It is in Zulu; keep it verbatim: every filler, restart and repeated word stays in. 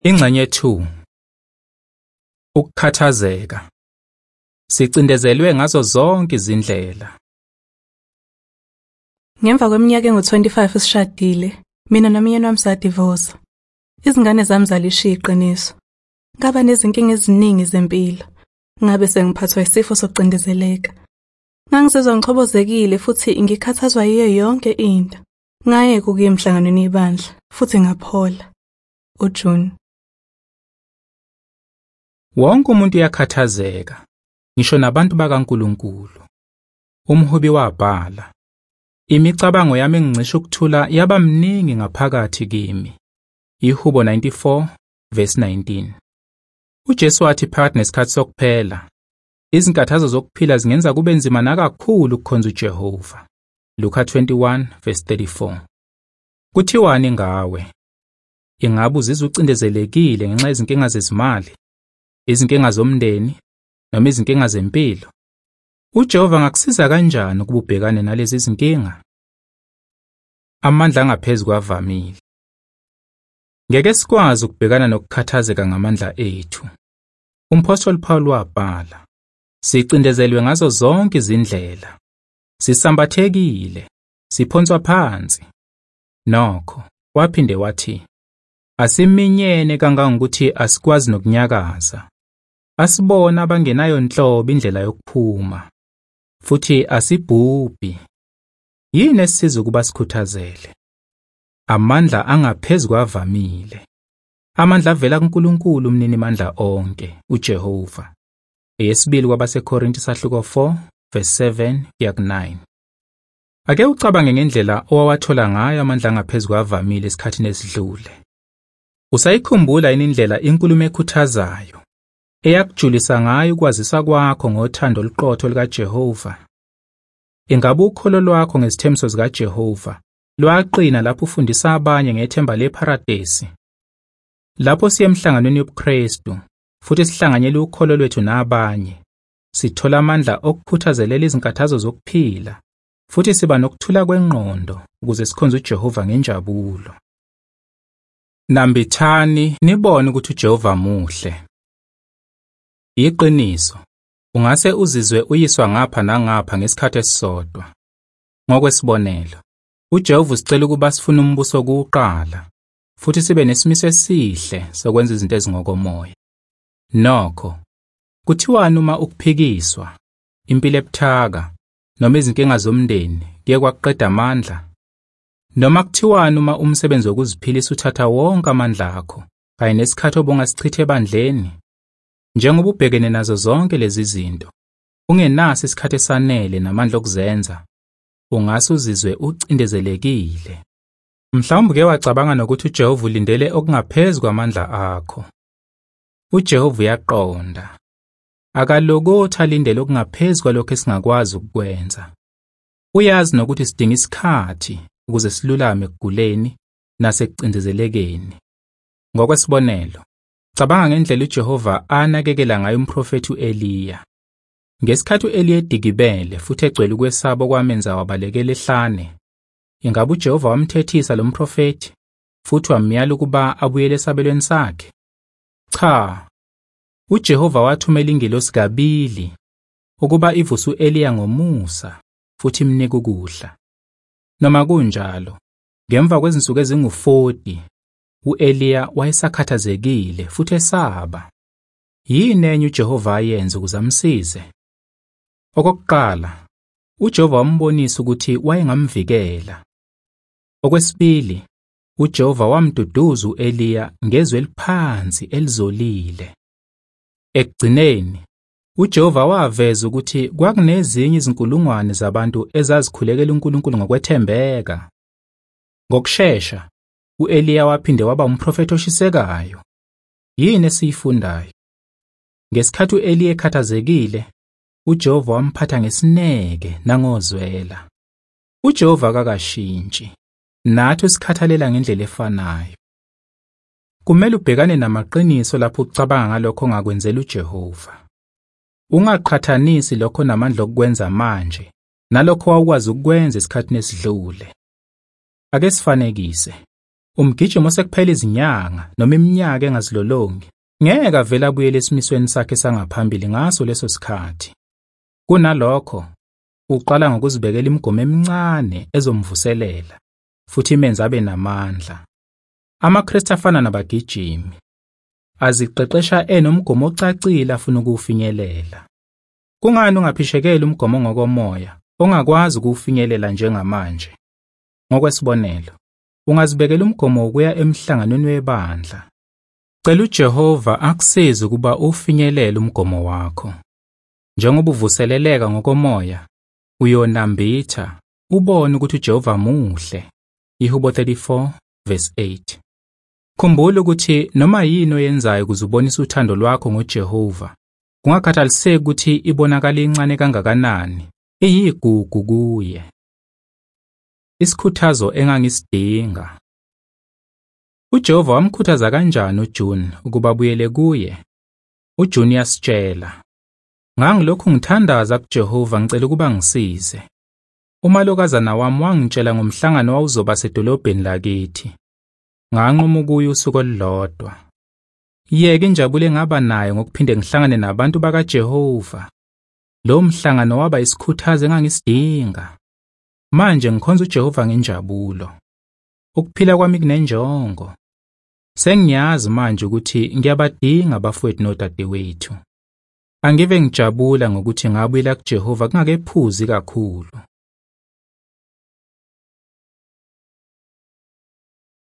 Ingxenye two. Ukukhathazeka. Sicindezelwe ngazo zonke izindlela. Ngemva kweminyaka engu-twenty-five sishadile, mina nomyeni wami sadivosa. Izingane zami zalishiya iqiniso. Ngaba nezinkinga eziningi zempilo. Ngabe sengiphathwa isifo sokucindezeleka. Ngangizizwa ngixhobozekile futhi ngikhathazwa yiyo yonke into. Ngayeka ukuya emhlanganweni yebandla futhi ngaphola. uJune. Wonke umuntu uyakhathazeka, ngisho nabantu bakaNkulunkulu. Umhubi wabhala, imicabango yami engicishe ukuthula yaba mningi ngaphakathi kimi. Ihubo ninety-four verse nineteen. uJesu wathi phakathi nesikhathi sokuphela, izinkathazo zokuphila zingenza kube nzima nakakhulu ukukhonza uJehova. Luka twenty-one verse thirty-four. Kuthiwani ngawe? Ingabe uzizwa ucindezelekile ngenxa yezinkinga zezimali, izinkinga zomndeni, noma izinkinga zempilo? uJehova angakusiza kanjani ukuba ubhekane nalezi zinkinga? Amandla angaphezulu kwavamile. Ngeke sikwazi ukubhekana nokukhathazeka ngamandla ethu. Umpostoli Paul wabhala, sicindezelwe ngazo zonke izindlela. Sisambathekile, siphonswa phansi. Nokho, waphinde wathi, asiminyene kangangokuthi asikwazi nokunyakaza. Asibona abangenayo nhlobo indlela yokuphuma. Futhi asibhubhi. Yini esisiza ukuba sikhuthazele? Amandla angaphezulu kwavamile. Amandla avela kuNkulunkulu umnini mandla onke, uJehova. Eyesibili kwabaseKorinti sahluko four verse seven kuya ku nine. Ake ucabange ngendlela owawathola ngayo amandla angaphezulu kwavamile esikhathini esidlule. Usayikhumbula yini indlela inkulumo ekhuthazayo eyakujulisa ngayo ukwazisa kwakho ngothando oluqotho likaJehova? Ingabe ukholo lwakho ngezithembiso zikaJehova lwaqina lapho ufundisa abanye ngethemba leparadesi? Lapho siye emhlanganweni yobuKristu futhi sihlanganyele ukholo lwethu nabanye, sithola amandla okukhuthazelela izinkathazo zokuphila futhi siba nokuthula kwengqondo ukuze sikhonze uJehova ngenjabulo. Nambithani nibone ukuthi uJehova muhle. Iqiniso, ungase uzizwe uyiswa ngapha nangapha ngesikhathi esisodwa. Ngokwesibonelo, uJehova usicela ukuba sifune umbuso kuqala futhi sibe nesimiso esihle sokwenza izinto ezingokomoya. Nokho, kuthiwani uma ukuphikiswa, impilo ebuthaka, noma izinkinga zomndeni kuye kwaqeda amandla? Noma kuthiwani uma umsebenzi wokuziphilisa uthatha wonke amandla akho kanye nesikhathi obungasichithe ebandleni? Njengoba ubhekene nazo zonke lezi zinto, ungenaso isikhathi esanele namandla okuzenza, ungase uzizwe ucindezelekile. Mhlawumbe ke wacabanga nokuthi uJehova ulindele okungaphezulu kwamandla akho. uJehova uyaqonda. Akalokothi alindele okungaphezulu kwalokho esingakwazi ukukwenza. Uyazi nokuthi sidinga isikhathi ukuze silulame ekuguleni nasekucindezelekeni. Ngokwesibonelo, cabanga ngendlela uJehova anakekela ngayo umprofethi uEliya. Ngesikhathi uEliya edikibele futhi egcwele ukwesaba okwamenza wabalekela ehlane, ingabe uJehova wamthethisa lo mprofethi futhi wamyala ukuba abuyele esabelweni sakhe? Cha. uJehova wathumela ingelosi kabili ukuba ivuse uEliya ngomusa futhi imnike ukudla. Noma kunjalo, ngemva kwezinsuku ezingu-forty, uEliya wayesakhathazekile futhi esaba. Yini enye uJehova ayenza ukuze amsize? Okokuqala, uJehova wambonisa ukuthi wayengamvikela. Okwesibili, uJehova wamduduza uEliya ngezwi eliphansi elizolile. Ekugcineni, uJehova waveza ukuthi kwakunezinye izinkulungwane zabantu ezazikhulekela uNkulunkulu ngokwethembeka. Ngokusheshsha, uEliya waphinde waba umprofethi oshisekayo. Yini esiyifundayo? Ngesikhathi uEliya ekhathazekile, uJehova wamphatha ngesineke nangozwela. uJehova kakashintshi, nathi usikhathalela ngendlela efanayo. Kumele ubhekane namaqiniso lapho ucabanga ngalokho ongakwenzela uJehova. Ungaqhathanisi lokho namandla okukwenza manje nalokho wawukwazi ukukwenza esikhathini esidlule. Ake sifanekise. Umgijimo osekuphela izinyanga noma iminyaka engazilolongi ngeke avele abuyele esimisweni sakhe sangaphambili ngaso leso sikhathi. Kunalokho, uqala ngokuzibekela imigomo emincane ezomvuselela futhi imenze abe namandla. AmaKristu afana nabagijimi aziqeqesha enomgomo ocacile afuna ukuwufinyelela. Kungani ungaphishekeli umgomo ngokomoya ongakwazi ukuwufinyelela njengamanje? Ngokwesibonelo, ungazibekela umgomo wokuya emhlanganweni webandla. Cela uJehova akusize ukuba ufinyelele umgomo wakho. Njengoba uvuseleleka ngokomoya, uyonambitha ubone ukuthi uJehova muhle. Ihubo thirty-four verse eight. Khumbula ukuthi noma yini oyenzayo ukuze ubonise uthando lwakho ngoJehova, kungakhathaliseki ukuthi ibonakala incane kangakanani, iyigugu kuye. Isikhuthazo engangisidinga. uJehova wamkhuthaza kanjani uJune ukuba abuyele kuye? uJune yasitshela, ngangilokhu ngithandaza kuJehova ngicela ukuba ngisize. Umalokazana wami wangitshela ngomhlangano owawuzoba sedolobheni lakithi. Nganquma ukuya usuku olulodwa. Yeke injabulo engaba nayo ngokuphinde ngihlangane nabantu bakaJehova. Lo mhlangano waba isikhuthazo engangisidinga. Manje ngikhonza uJehova ngenjabulo. Ukuphila kwami kunenjongo. Sengiyazi manje ukuthi ngiyabadinga abafowethu nodadewethu. Angive ngijabula ngokuthi ngabuyela kuJehova kungakephuzi kakhulu.